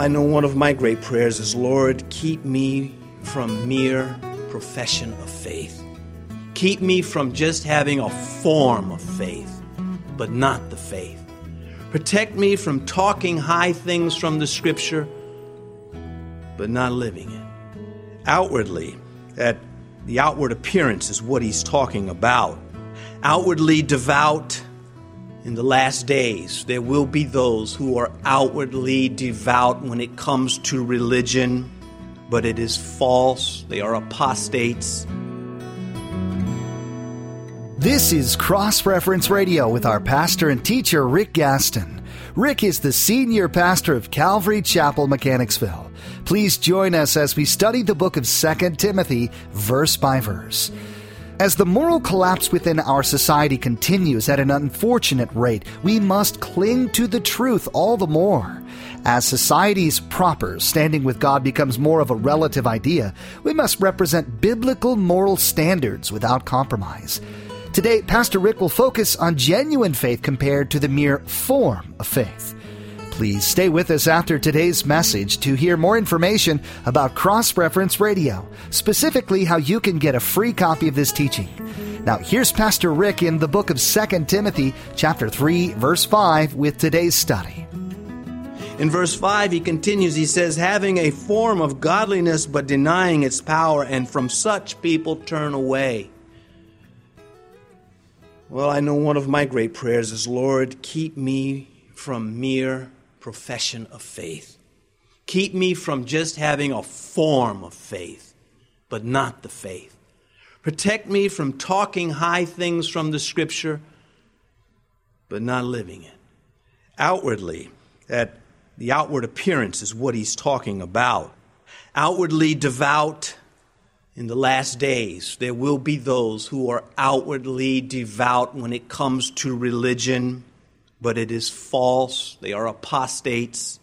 I know one of my great prayers is, Lord, keep me from mere profession of faith. Keep me from just having a form of faith, but not the faith. Protect me from talking high things from the Scripture, but not living it. Outwardly, the outward appearance is what he's talking about. Outwardly devout. In the last days, there will be those who are outwardly devout when it comes to religion, but it is false. They are apostates. This is Cross Reference Radio with our pastor and teacher, Rick Gaston. Rick is the senior pastor of Calvary Chapel, Mechanicsville. Please join us as we study the book of 2 Timothy, verse by verse. As the moral collapse within our society continues at an unfortunate rate, we must cling to the truth all the more. As society's proper standing with God becomes more of a relative idea, we must represent biblical moral standards without compromise. Today, Pastor Rick will focus on genuine faith compared to the mere form of faith. Please stay with us after today's message to hear more information about Cross Reference Radio, specifically how you can get a free copy of this teaching. Now, here's Pastor Rick in the book of 2 Timothy, chapter 3, verse 5, with today's study. In verse 5, he continues, he says, having a form of godliness but denying its power, and from such people turn away. Well, I know one of my great prayers is, Lord, keep me from mere profession of faith. Keep me from just having a form of faith, but not the faith. Protect me from talking high things from the Scripture, but not living it. Outwardly, the outward appearance is what he's talking about. Outwardly devout. In the last days, there will be those who are outwardly devout when it comes to religion, but it is false. They are apostates.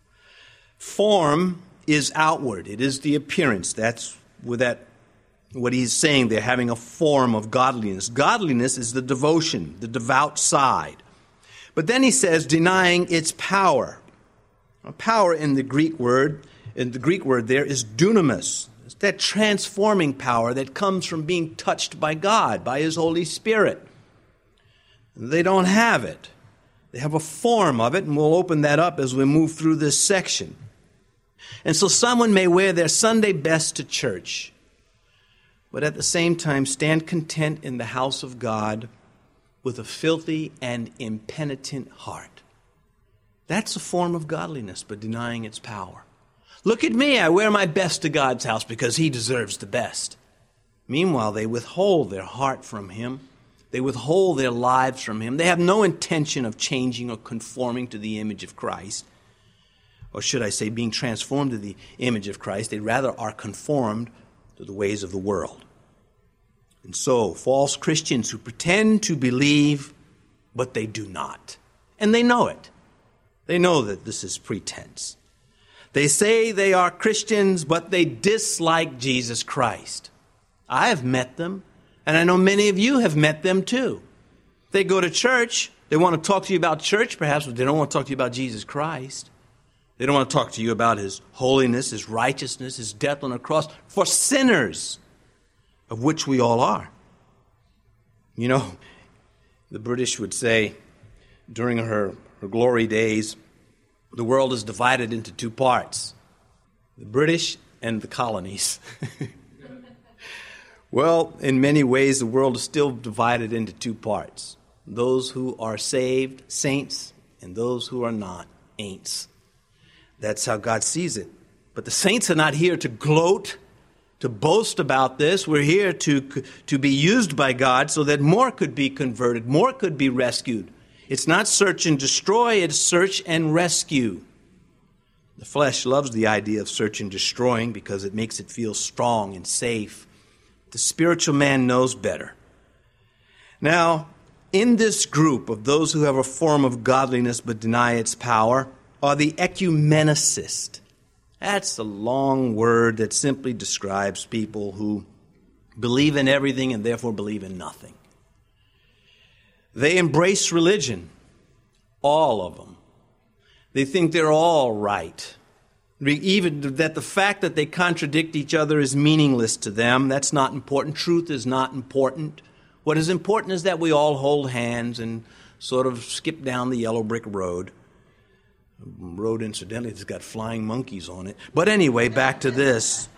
Form is outward. It is the appearance. That's what he's saying. They're having a form of godliness. Godliness is the devotion, the devout side. But then he says, denying its power. Now, power in the Greek word there is dunamis. It's that transforming power that comes from being touched by God, by His Holy Spirit. They don't have it. They have a form of it, and we'll open that up as we move through this section. And so someone may wear their Sunday best to church, but at the same time stand content in the house of God with a filthy and impenitent heart. That's a form of godliness, but denying its power. Look at me, I wear my best to God's house because He deserves the best. Meanwhile, they withhold their heart from Him. They withhold their lives from Him. They have no intention of changing or conforming to the image of Christ. Or should I say, being transformed to the image of Christ. They rather are conformed to the ways of the world. And so, false Christians who pretend to believe, but they do not. And they know it. They know that this is pretense. They say they are Christians, but they dislike Jesus Christ. I have met them, and I know many of you have met them too. They go to church, they want to talk to you about church perhaps, but they don't want to talk to you about Jesus Christ. They don't want to talk to you about His holiness, His righteousness, His death on the cross for sinners, of which we all are. You know, the British would say during her glory days, the world is divided into two parts, the British and the colonies. Well, in many ways, the world is still divided into two parts. Those who are saved, saints, and those who are not, ain'ts. That's how God sees it. But the saints are not here to gloat, to boast about this. We're here to be used by God so that more could be converted, more could be rescued. It's not search and destroy, it's search and rescue. The flesh loves the idea of search and destroying because it makes it feel strong and safe. The spiritual man knows better. Now, in this group of those who have a form of godliness but deny its power are the ecumenicists. That's a long word that simply describes people who believe in everything and therefore believe in nothing. They embrace religion, all of them. They think they're all right. Even that the fact that they contradict each other is meaningless to them. That's not important. Truth is not important. What is important is that we all hold hands and sort of skip down the yellow brick road. Road, incidentally, has got flying monkeys on it. But anyway, back to this.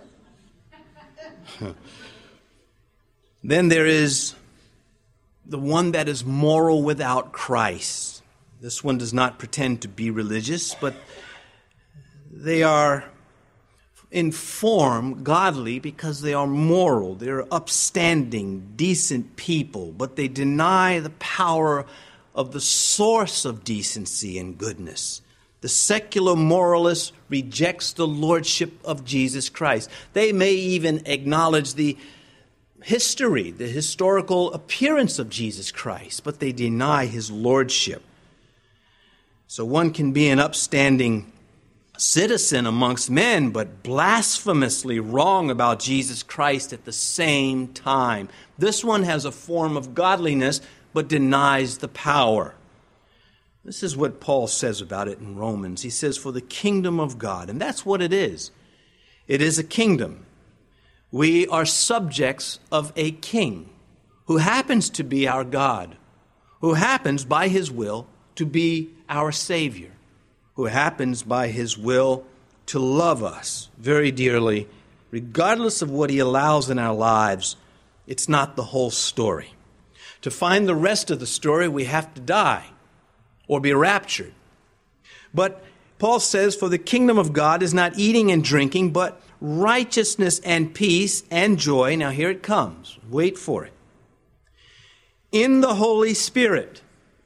Then there is the one that is moral without Christ. This one does not pretend to be religious, but they are in form godly because they are moral. They're upstanding, decent people, but they deny the power of the source of decency and goodness. The secular moralist rejects the lordship of Jesus Christ. They may even acknowledge the history, the historical appearance of Jesus Christ, but they deny his lordship. So one can be an upstanding citizen amongst men, but blasphemously wrong about Jesus Christ at the same time. This one has a form of godliness, but denies the power. This is what Paul says about it in Romans. He says, for the kingdom of God, and that's what it is. It is a kingdom. We are subjects of a king who happens to be our God, who happens by his will to be our Savior, who happens by his will to love us very dearly, regardless of what he allows in our lives. It's not the whole story. To find the rest of the story, we have to die or be raptured. But Paul says, for the kingdom of God is not eating and drinking, but righteousness and peace and joy. Now here it comes. Wait for it. In the Holy Spirit.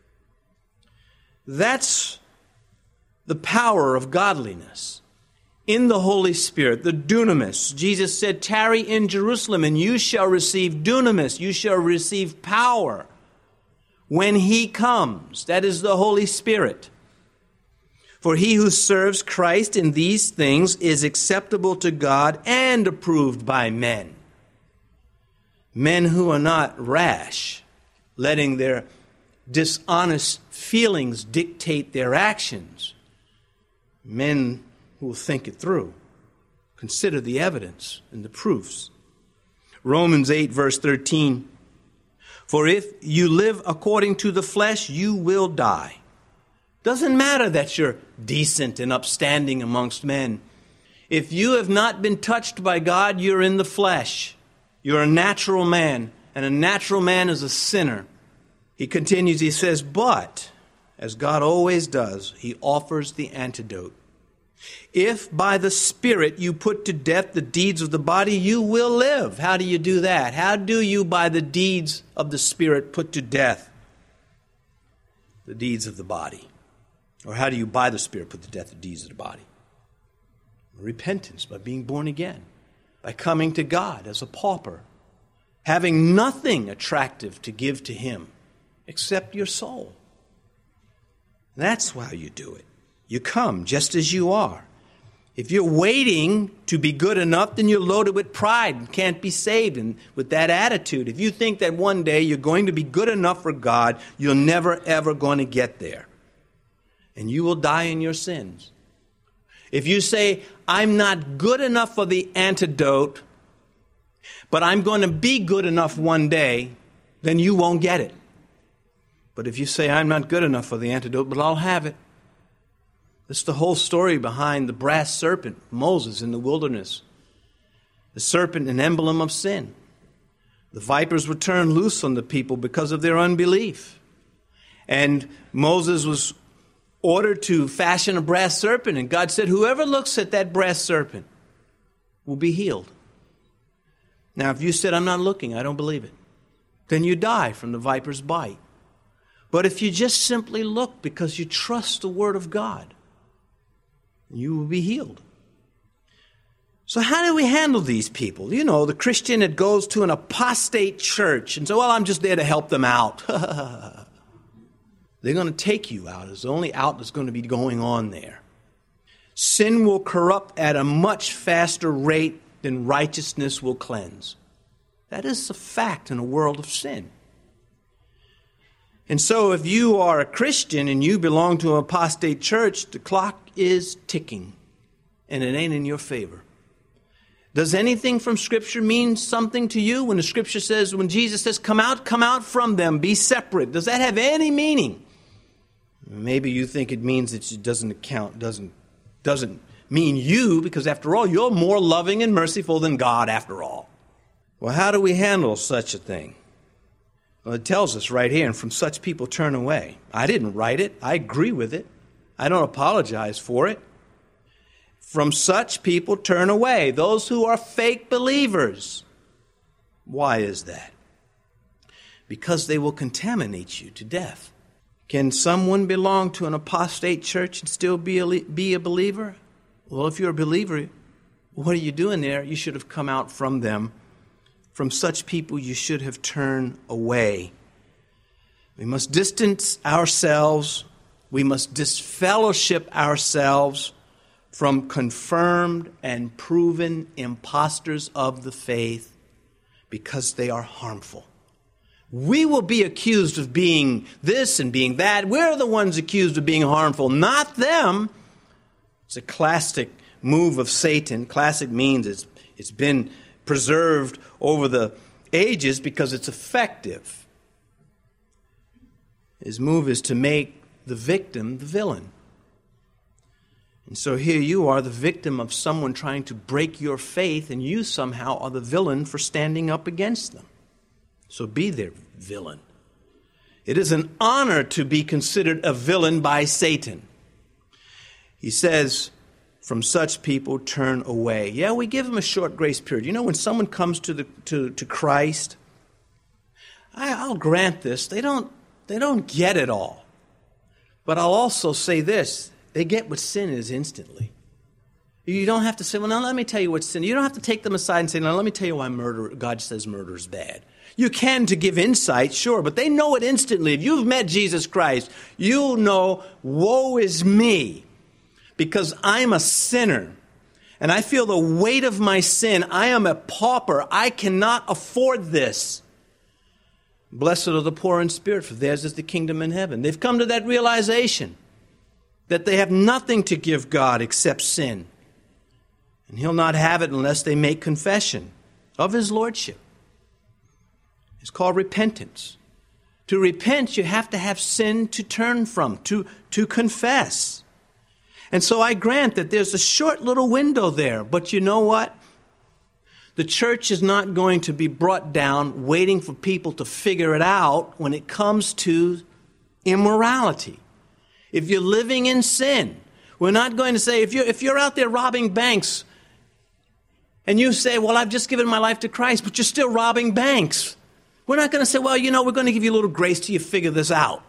That's the power of godliness. In the Holy Spirit, the dunamis. Jesus said, tarry in Jerusalem and you shall receive dunamis. You shall receive power when he comes. That is the Holy Spirit. For he who serves Christ in these things is acceptable to God and approved by men. Men who are not rash, letting their dishonest feelings dictate their actions. Men who will think it through. Consider the evidence and the proofs. Romans 8, verse 13. For if you live according to the flesh, you will die. Doesn't matter that you're decent and upstanding amongst men. If you have not been touched by God, you're in the flesh. You're a natural man, and a natural man is a sinner. He continues, he says, but, as God always does, he offers the antidote. If by the Spirit you put to death the deeds of the body, you will live. How do you do that? How do you, by the deeds of the Spirit, put to death the deeds of the body? Or how do you, by the Spirit, put to death the deeds of the body? Repentance, by being born again, by coming to God as a pauper, having nothing attractive to give to him except your soul. That's how you do it. You come just as you are. If you're waiting to be good enough, then you're loaded with pride and can't be saved. And with that attitude, if you think that one day you're going to be good enough for God, you're never, ever going to get there. And you will die in your sins. If you say, I'm not good enough for the antidote, but I'm going to be good enough one day, then you won't get it. But if you say, I'm not good enough for the antidote, but I'll have it. That's the whole story behind the brass serpent, Moses in the wilderness. The serpent, an emblem of sin. The vipers were turned loose on the people because of their unbelief. And Moses was ordered to fashion a brass serpent, and God said, whoever looks at that brass serpent will be healed. Now, if you said, I'm not looking, I don't believe it, then you die from the viper's bite. But if you just simply look because you trust the Word of God, you will be healed. So how do we handle these people? You know, the Christian that goes to an apostate church and says, well, I'm just there to help them out. They're going to take you out. It's the only out that's going to be going on there. Sin will corrupt at a much faster rate than righteousness will cleanse. That is a fact in a world of sin. And so if you are a Christian and you belong to an apostate church, the clock is ticking. and it ain't in your favor. Does anything from Scripture mean something to you when the Scripture says, when Jesus says, come out from them, be separate? Does that have any meaning? Maybe you think it means that it doesn't mean you, because after all, you're more loving and merciful than God after all. Well, how do we handle such a thing? Well, it tells us right here, and from such people turn away. I didn't write it. I agree with it. I don't apologize for it. From such people turn away, those who are fake believers. Why is that? Because they will contaminate you to death. Can someone belong to an apostate church and still be a believer? Well, if you're a believer, what are you doing there? You should have come out from them. From such people, you should have turned away. We must distance ourselves. We must disfellowship ourselves from confirmed and proven imposters of the faith, because they are harmful. We will be accused of being this and being that. We're the ones accused of being harmful, not them. It's a classic move of Satan. Classic means it's been preserved over the ages because it's effective. His move is to make the victim the villain. And so here you are, the victim of someone trying to break your faith, and you somehow are the villain for standing up against them. So be their villain. It is an honor to be considered a villain by Satan. He says, from such people turn away. Yeah, we give them a short grace period. You know, when someone comes to Christ, I'll grant this, they don't get it all. But I'll also say this. They get what sin is instantly. You don't have to say, well, now let me tell you what sin is. You don't have to take them aside and say, now let me tell you why God says murder is bad. You can to give insight, sure, but they know it instantly. If you've met Jesus Christ, you'll know, woe is me, because I'm a sinner, and I feel the weight of my sin. I am a pauper. I cannot afford this. Blessed are the poor in spirit, for theirs is the kingdom in heaven. They've come to that realization that they have nothing to give God except sin. And He'll not have it unless they make confession of His lordship. It's called repentance. To repent, you have to have sin to turn from, to confess. And so I grant that there's a short little window there. But you know what? The church is not going to be brought down waiting for people to figure it out when it comes to immorality. If you're living in sin, we're not going to say, if you're out there robbing banks and you say, well, I've just given my life to Christ, but you're still robbing banks. We're not going to say, well, we're going to give you a little grace till you figure this out.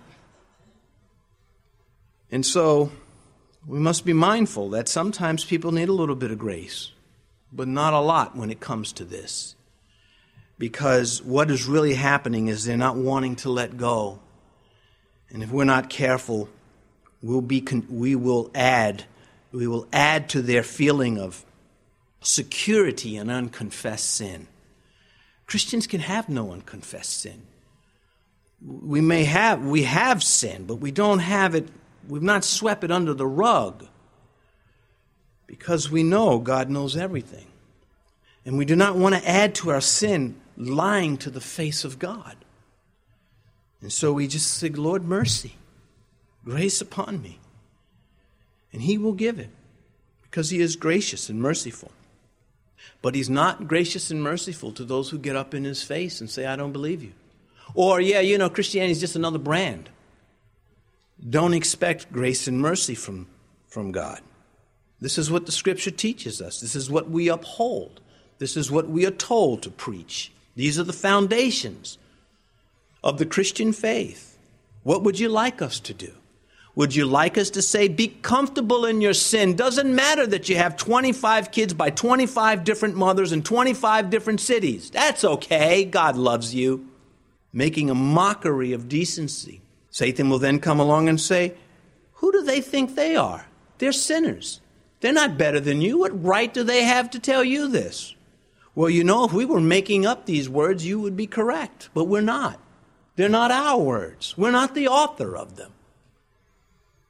And so we must be mindful that sometimes people need a little bit of grace, but not a lot when it comes to this. Because what is really happening is they're not wanting to let go. And if we're not careful, we will add to their feeling of security and unconfessed sin. Christians can have no unconfessed sin. We have sin, but we don't have it. We've not swept it under the rug, because we know God knows everything, and we do not want to add to our sin lying to the face of God. And so we just say, Lord, mercy. Grace upon me. And He will give it, because He is gracious and merciful. But He's not gracious and merciful to those who get up in His face and say, I don't believe you. Or, Christianity is just another brand. Don't expect grace and mercy from God. This is what the Scripture teaches us. This is what we uphold. This is what we are told to preach. These are the foundations of the Christian faith. What would you like us to do? Would you like us to say, be comfortable in your sin? Doesn't matter that you have 25 kids by 25 different mothers in 25 different cities. That's okay. God loves you. Making a mockery of decency. Satan will then come along and say, who do they think they are? They're sinners. They're not better than you. What right do they have to tell you this? Well, if we were making up these words, you would be correct. But we're not. They're not our words. We're not the author of them.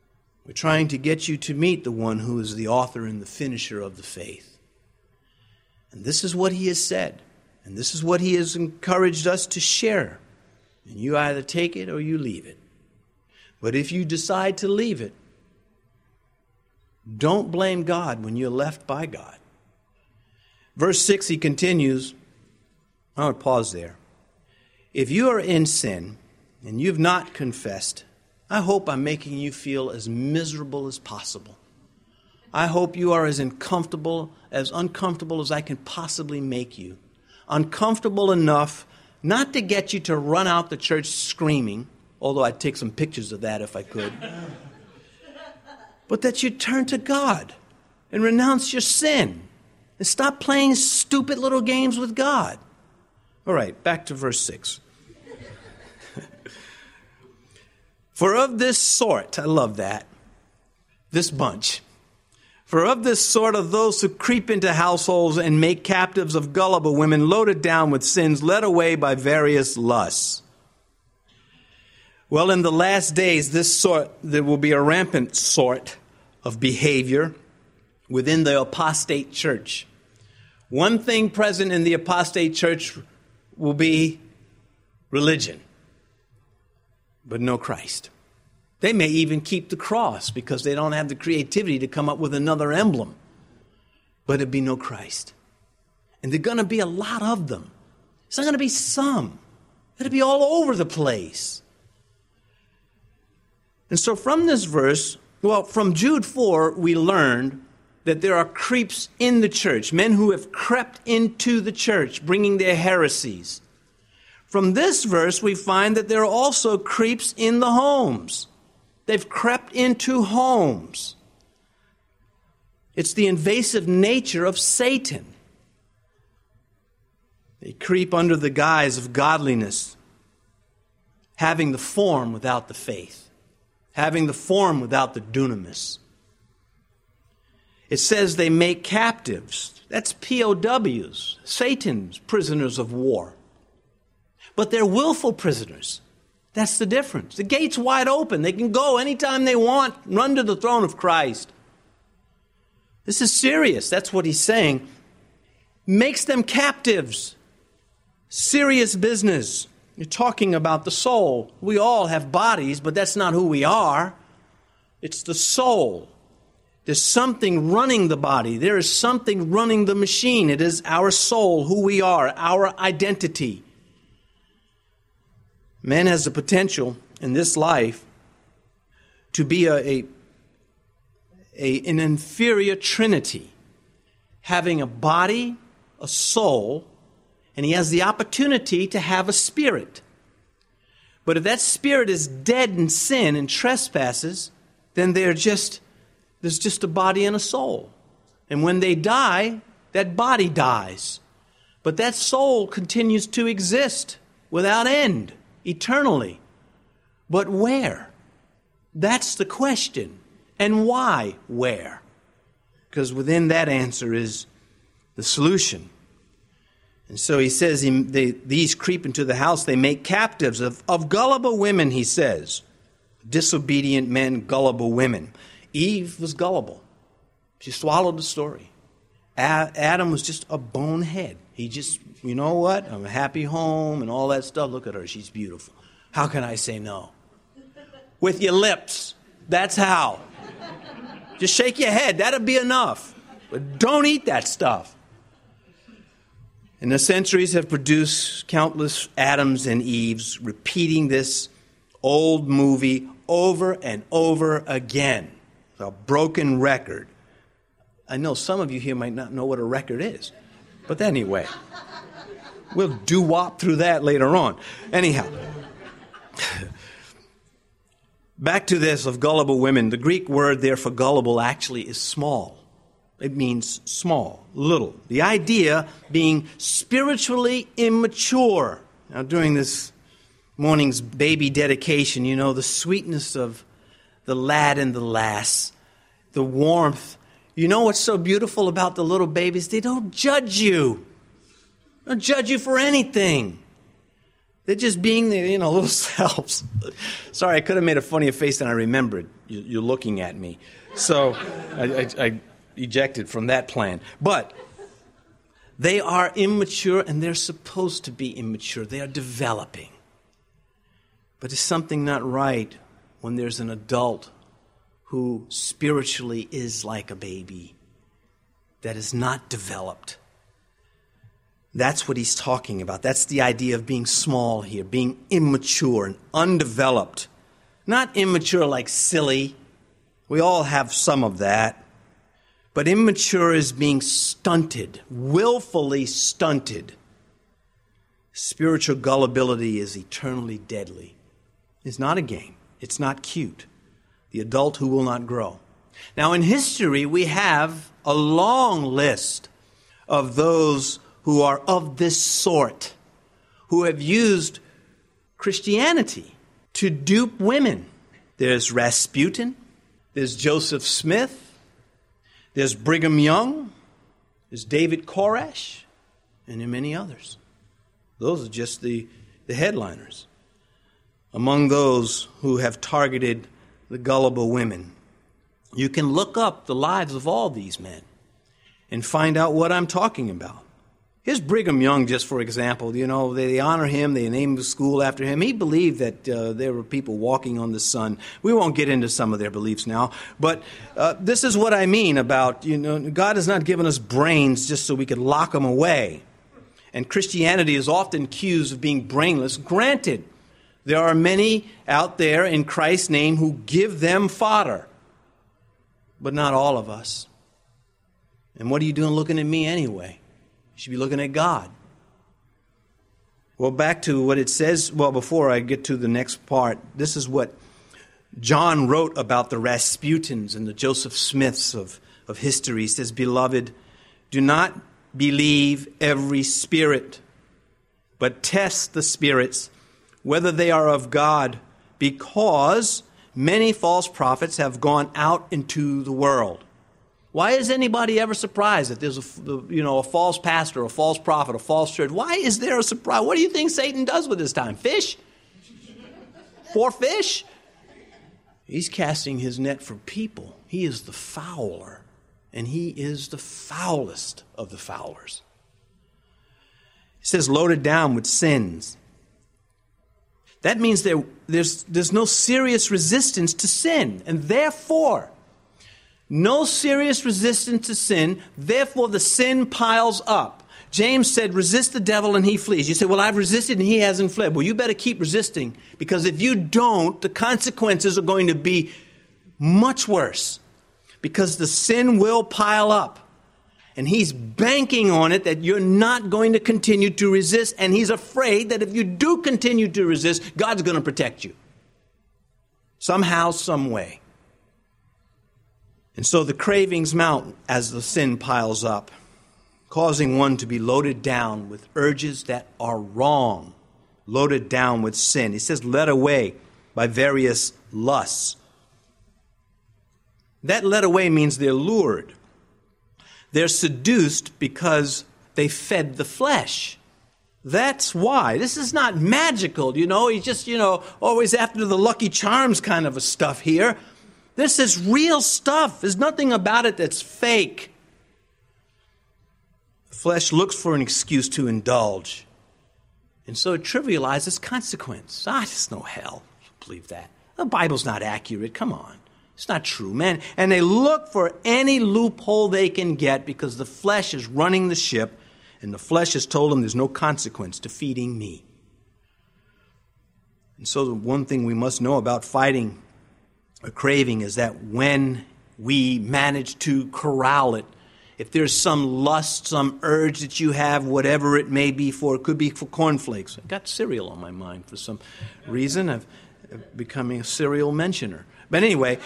We're trying to get you to meet the one who is the author and the finisher of the faith. And this is what he has said. And this is what he has encouraged us to share. And you either take it or you leave it. But if you decide to leave it, don't blame God when you're left by God. Verse 6, he continues. I want to pause there. If you are in sin and you've not confessed, I hope I'm making you feel as miserable as possible. I hope you are as uncomfortable as I can possibly make you. Uncomfortable enough not to get you to run out the church screaming, although I'd take some pictures of that if I could, but that you turn to God and renounce your sin and stop playing stupid little games with God. All right, back to verse 6. For of this sort, I love that, this bunch. For of this sort are those who creep into households and make captives of gullible women, loaded down with sins, led away by various lusts. Well, in the last days, there will be a rampant sort of behavior within the apostate church. One thing present in the apostate church will be religion, but no Christ. They may even keep the cross because they don't have the creativity to come up with another emblem. But it'd be no Christ. And there are going to be a lot of them. It's not going to be some. It'll be all over the place. And so from this verse, from Jude 4, we learned that there are creeps in the church, men who have crept into the church, bringing their heresies. From this verse, we find that there are also creeps in the homes. They've crept into homes. It's the invasive nature of Satan. They creep under the guise of godliness, having the form without the faith, having the form without the dunamis. It says they make captives. That's POWs, Satan's prisoners of war. But they're willful prisoners. That's the difference. The gate's wide open. They can go anytime they want, run to the throne of Christ. This is serious. That's what he's saying. Makes them captives. Serious business. You're talking about the soul. We all have bodies, but that's not who we are. It's the soul. There's something running the body. There is something running the machine. It is our soul, who we are, our identity. Man has the potential in this life to be an inferior trinity, having a body, a soul, and he has the opportunity to have a spirit. But if that spirit is dead in sin and trespasses, then there's just a body and a soul. And when they die, that body dies. But that soul continues to exist without end. Eternally. But where? That's the question. And why where? Because within that answer is the solution. And so he says these creep into the house. They make captives of gullible women, he says. Disobedient men, gullible women. Eve was gullible. She swallowed the story. Adam was just a bonehead. He just, you know what? I'm a happy home and all that stuff. Look at her. She's beautiful. How can I say no? With your lips. That's how. Just shake your head. That'll be enough. But don't eat that stuff. And the centuries have produced countless Adams and Eves repeating this old movie over and over again. A broken record. I know some of you here might not know what a record is. But anyway, we'll doo-wop through that later on. Anyhow, back to this of gullible women. The Greek word there for gullible actually is small. It means small, little. The idea being spiritually immature. Now, during this morning's baby dedication, you know, the sweetness of the lad and the lass, the warmth. You know what's so beautiful about the little babies? They don't judge you. They don't judge you for anything. They're just being their, little selves. Sorry, I could have made a funnier face than I remembered. You're looking at me. So I ejected from that plan. But they are immature, and they're supposed to be immature. They are developing. But there's something not right when there's an adult who spiritually is like a baby that is not developed. That's what he's talking about. That's the idea of being small here, being immature and undeveloped. Not immature like silly. We all have some of that. But immature is being stunted, willfully stunted. Spiritual gullibility is eternally deadly. It's not a game. It's not cute. The adult who will not grow. Now, in history, we have a long list of those who are of this sort, who have used Christianity to dupe women. There's Rasputin, there's Joseph Smith, there's Brigham Young, there's David Koresh, and there are many others. Those are just the headliners. Among those who have targeted the gullible women, you can look up the lives of all these men and find out what I'm talking about. Here's Brigham Young, just for example. They honor him. They name the school after him. He believed that there were people walking on the sun. We won't get into some of their beliefs now. But this is what I mean about, God has not given us brains just so we could lock them away. And Christianity is often accused of being brainless. Granted, there are many out there in Christ's name who give them fodder. But not all of us. And what are you doing looking at me anyway? You should be looking at God. Well, back to what it says. Well, before I get to the next part, this is what John wrote about the Rasputins and the Joseph Smiths of history. He says, "Beloved, do not believe every spirit, but test the spirits, whether they are of God, because many false prophets have gone out into the world." Why is anybody ever surprised that there's a false pastor, a false prophet, a false church? Why is there a surprise? What do you think Satan does with his time? Fish? 4 fish? He's casting his net for people. He is the fowler, and he is the foulest of the fowlers. He says, loaded down with sins. That means there's no serious resistance to sin, and therefore, no serious resistance to sin, therefore the sin piles up. James said, resist the devil and he flees. You say, well, I've resisted and he hasn't fled. Well, you better keep resisting, because if you don't, the consequences are going to be much worse, because the sin will pile up. And he's banking on it that you're not going to continue to resist, and he's afraid that if you do continue to resist, God's going to protect you. Somehow, some way. And so the cravings mount as the sin piles up, causing one to be loaded down with urges that are wrong, loaded down with sin. He says, led away by various lusts. That led away means they're lured. They're seduced because they fed the flesh. That's why. This is not magical, He's just, always after the Lucky Charms kind of a stuff here. This is real stuff. There's nothing about it that's fake. The flesh looks for an excuse to indulge. And so it trivializes consequence. There's no hell. I don't believe that. The Bible's not accurate. Come on. It's not true, man. And they look for any loophole they can get, because the flesh is running the ship, and the flesh has told them there's no consequence to feeding me. And so the one thing we must know about fighting a craving is that when we manage to corral it, if there's some lust, some urge that you have, whatever it may be for, it could be for cornflakes. I've got cereal on my mind for some reason. I'm becoming a cereal mentioner. But anyway,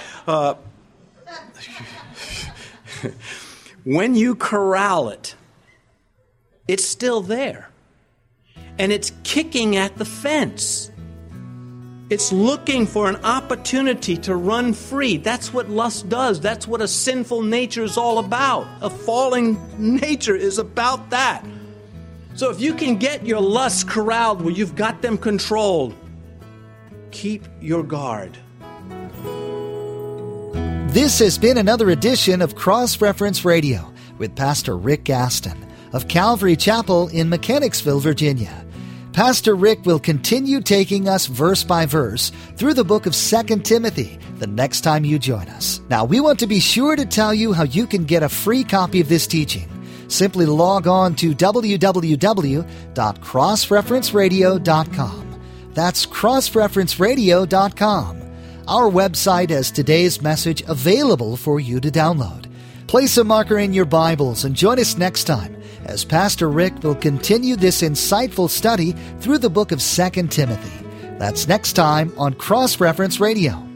when you corral it, it's still there. And it's kicking at the fence. It's looking for an opportunity to run free. That's what lust does. That's what a sinful nature is all about. A falling nature is about that. So if you can get your lusts corralled where you've got them controlled, keep your guard. This has been another edition of Cross Reference Radio with Pastor Rick Gaston of Calvary Chapel in Mechanicsville, Virginia. Pastor Rick will continue taking us verse by verse through the book of 2 Timothy the next time you join us. Now, we want to be sure to tell you how you can get a free copy of this teaching. Simply log on to www.crossreferenceradio.com. That's crossreferenceradio.com. Our website has today's message available for you to download. Place a marker in your Bibles and join us next time as Pastor Rick will continue this insightful study through the book of 2 Timothy. That's next time on Cross Reference Radio.